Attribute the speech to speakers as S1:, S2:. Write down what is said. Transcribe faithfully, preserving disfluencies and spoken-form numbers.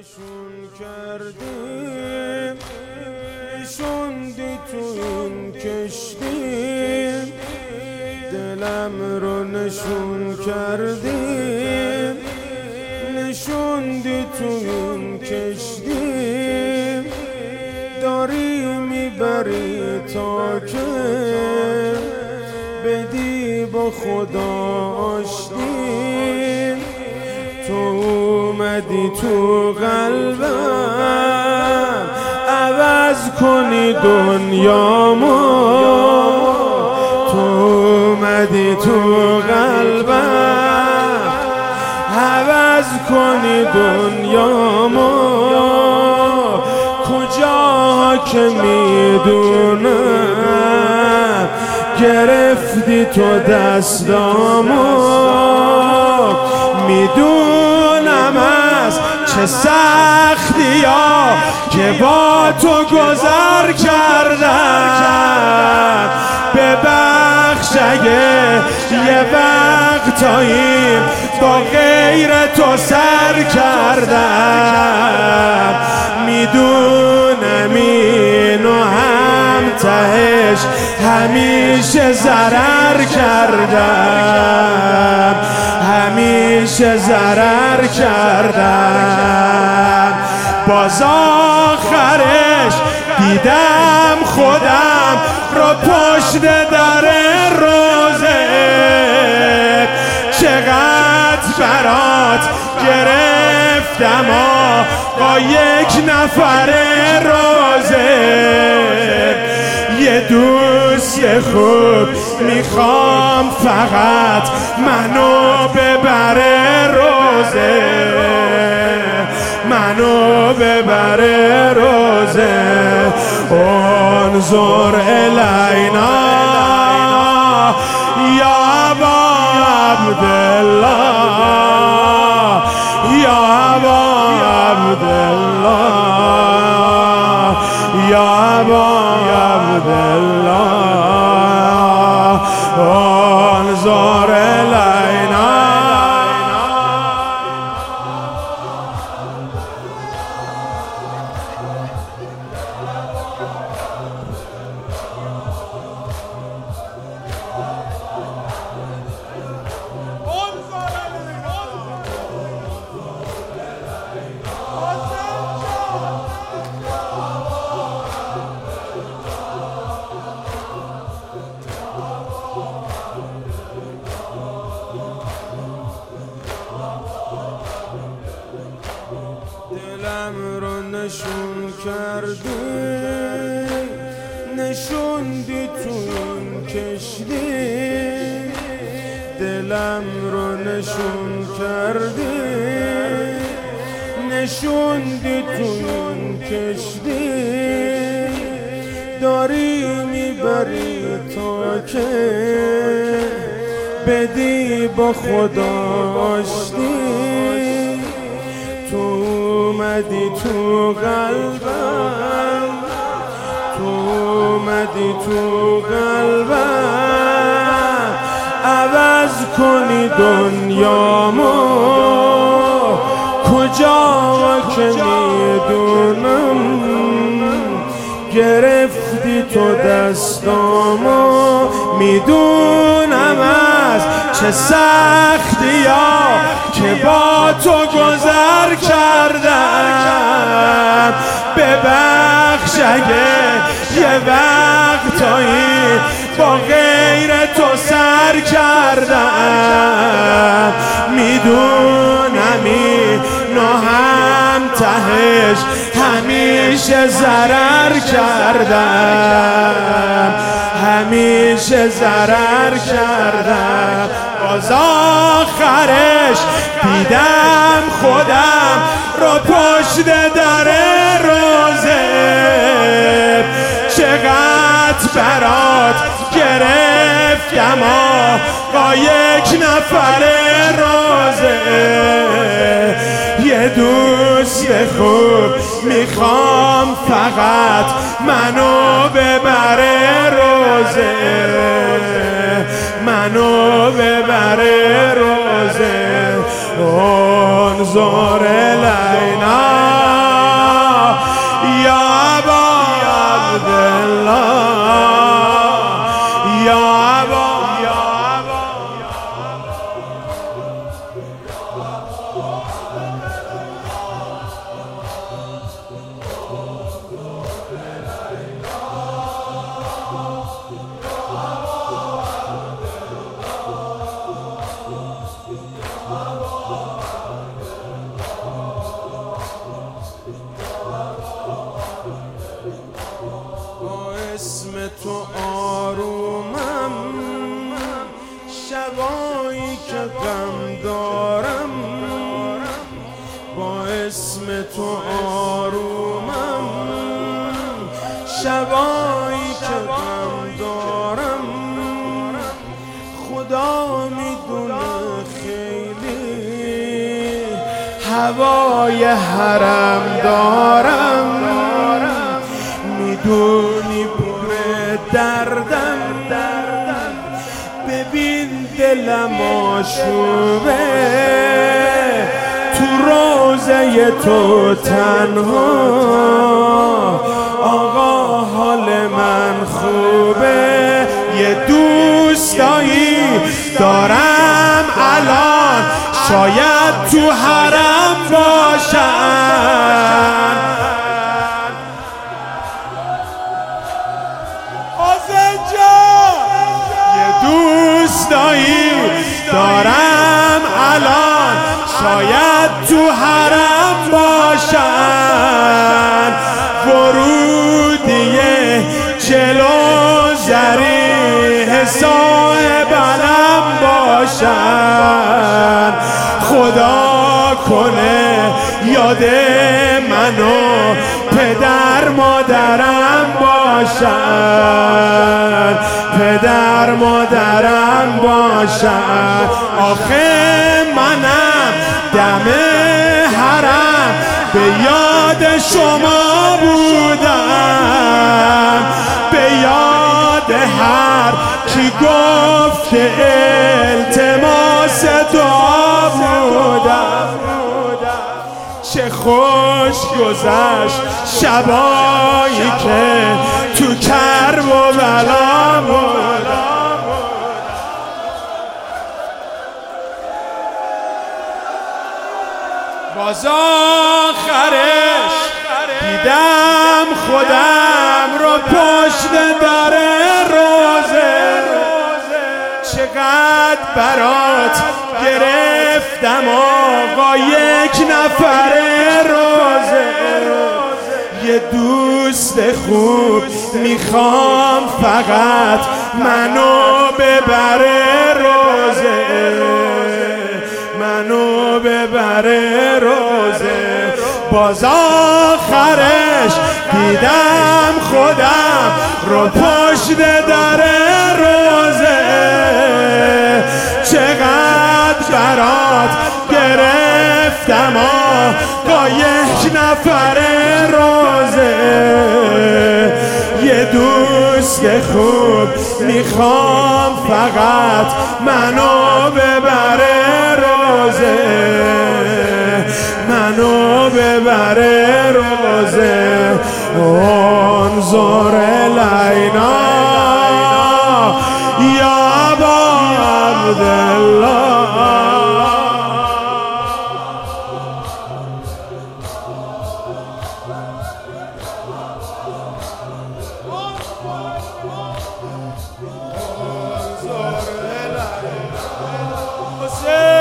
S1: نشون کردیم، نشوندی تو این کشتیم، دلم رو نشون کردیم، نشوندی تو این کشتیم، داری میبری تا که بدی با خدا آشتیم. تو اومدی تو قلبم عوض کنی دنیامو، تو اومدی تو قلبم عوض کنی دنیامو. کجا که میدونم گرفتی تو دستامو، میدونم از چه سختی ها که با تو گذر کردم. ببخش اگه یه وقتایی با غیر تو سر کردم، میدونم اینو هم تهش همیشه ضرر کردم، همیشه ضرر کردم. باز آخرش دیدم خودم رو پشت در روزه، چقدر برات گرفتم با یک نفر روزه. یه دوست خوب میخوام فقط منو ببره روزه، منو ببره روزه. انظر الینا یا ابا عبدالله، یا ابا عبدالله، یا ابا عبدالله. انظر الینا دلم رو نشون کردی، نشوندی تو این کشتی، دلم رو نشون کردی، نشوندی تو این کشتی، داری میبری تا که بدی با خدا آشتی. تو اومدی تو قلبم، تو اومدی تو قلبم عوض کنی دنیامو. کجا که میدونم گرفتی تو دستامو، میدونم از چه سختی ها که با تو گذر کردم. ببخش اگه یه وقتایی با غیر تو سر کردم، میدونم اینو هم تهش همیشه ضرر کردم، همیشه ضرر کردم. باز آخرش دیدم خودم رو پشت در روزه، چقدر برات گرفتم با یک نفر روزه. یه دوست خوب میخوام فقط منو ببره روزه، منو ببره روزه. انظر الینا با اسم تو آرومم، شبایی که غم دارم خدا میدونه خیلی هوای حرم دارم، میدونی پر دردم، ببین دلم آشوبه تو روضه تو تنها، آقا حال من خوبه، یه دوستایی دارم الان شاید تو حرم باشن. حسین جان یه دوستایی دارم الان شاید تو حرم باشن، ورودیه جلو زریح صاحب علم باشن، خدا کنه یاد من و پدر مادرم باشن، پدر مادرم باشن. آخه منم دم حرم به یاد شما بودم، به یاد هر کی گفت التماس دعا بودم. چه خوش گذشت شبایی که تو کرب و بلا بودم. باز آخرش دیدم خودم رو پشت در روزه، چقدر برات گرفتم آقا یک نفر روزه، یه دوست خوب میخوام فقط منو ببره روزه، منو ببره روزه. باز آخرش دیدم خودم رو پشت در روزه، چقدر برات گرفتم آقا یک نفر روزه، یه دوست خوب میخوام فقط منو ببره روزه، منو ببره روزه. انظر الینا یا ابا عبدالله. انظر الینا